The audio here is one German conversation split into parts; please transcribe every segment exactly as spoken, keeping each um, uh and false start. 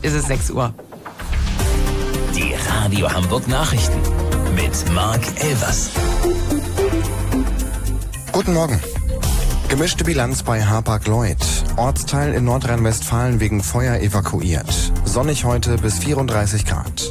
ist es sechs Uhr. Die Radio Hamburg Nachrichten mit Marc Elvers. Guten Morgen. Gemischte Bilanz bei Hapag-Lloyd. Ortsteil in Nordrhein-Westfalen wegen Feuer evakuiert. Sonnig heute bis vierunddreißig Grad.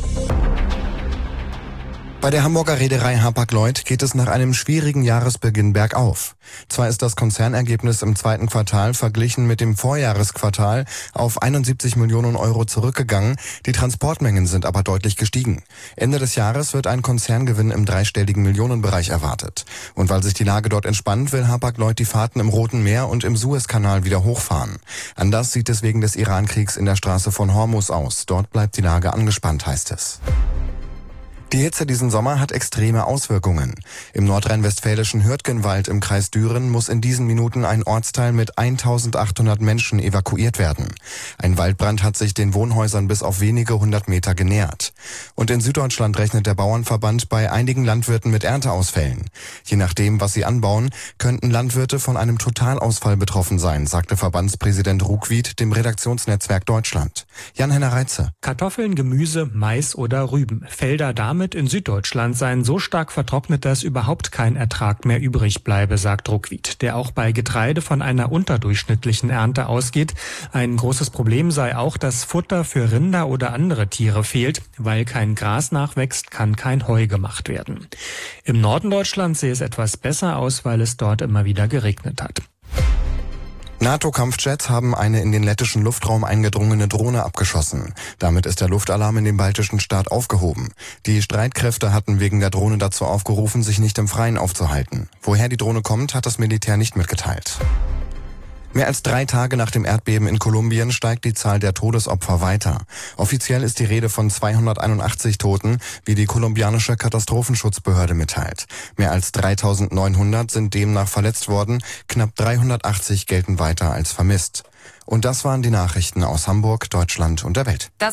Bei der Hamburger Reederei Hapag-Lloyd geht es nach einem schwierigen Jahresbeginn bergauf. Zwar ist das Konzernergebnis im zweiten Quartal verglichen mit dem Vorjahresquartal auf einundsiebzig Millionen Euro zurückgegangen, die Transportmengen sind aber deutlich gestiegen. Ende des Jahres wird ein Konzerngewinn im dreistelligen Millionenbereich erwartet. Und weil sich die Lage dort entspannt, will Hapag-Lloyd die Fahrten im Roten Meer und im Suezkanal wieder hochfahren. Anders sieht es wegen des Irankriegs in der Straße von Hormuz aus. Dort bleibt die Lage angespannt, heißt es. Die Hitze diesen Sommer hat extreme Auswirkungen. Im nordrhein-westfälischen Hürtgenwald im Kreis Düren muss in diesen Minuten ein Ortsteil mit eintausendachthundert Menschen evakuiert werden. Ein Waldbrand hat sich den Wohnhäusern bis auf wenige hundert Meter genähert. Und in Süddeutschland rechnet der Bauernverband bei einigen Landwirten mit Ernteausfällen. Je nachdem, was sie anbauen, könnten Landwirte von einem Totalausfall betroffen sein, sagte Verbandspräsident Ruckwied dem Redaktionsnetzwerk Deutschland. Jan-Henner Reitze. Kartoffeln, Gemüse, Mais oder Rüben. Felder damit in Süddeutschland seien so stark vertrocknet, dass überhaupt kein Ertrag mehr übrig bleibe, sagt Ruckwied, der auch bei Getreide von einer unterdurchschnittlichen Ernte ausgeht. Ein großes Problem sei auch, dass Futter für Rinder oder andere Tiere fehlt. Weil kein Gras nachwächst, kann kein Heu gemacht werden. Im Norden Deutschlands sehe es etwas besser aus, weil es dort immer wieder geregnet hat. NATO-Kampfjets haben eine in den lettischen Luftraum eingedrungene Drohne abgeschossen. Damit ist der Luftalarm in dem baltischen Staat aufgehoben. Die Streitkräfte hatten wegen der Drohne dazu aufgerufen, sich nicht im Freien aufzuhalten. Woher die Drohne kommt, hat das Militär nicht mitgeteilt. Mehr als drei Tage nach dem Erdbeben in Kolumbien steigt die Zahl der Todesopfer weiter. Offiziell ist die Rede von zweihunderteinundachtzig Toten, wie die kolumbianische Katastrophenschutzbehörde mitteilt. Mehr als dreitausendneunhundert sind demnach verletzt worden, knapp dreihundertachtzig gelten weiter als vermisst. Und das waren die Nachrichten aus Hamburg, Deutschland und der Welt.